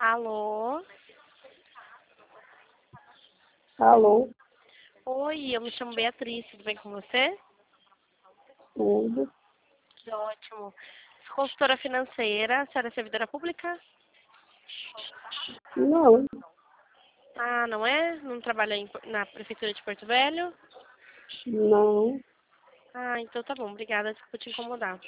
Alô? Alô, Oi, eu me chamo Beatriz, tudo bem com você? tudo? Que ótimo. Sou consultora financeira, a senhora é servidora pública? Não, Ah, não é? Não trabalha na prefeitura de Porto Velho? não. Ah, então tá bom, obrigada, desculpa te incomodar.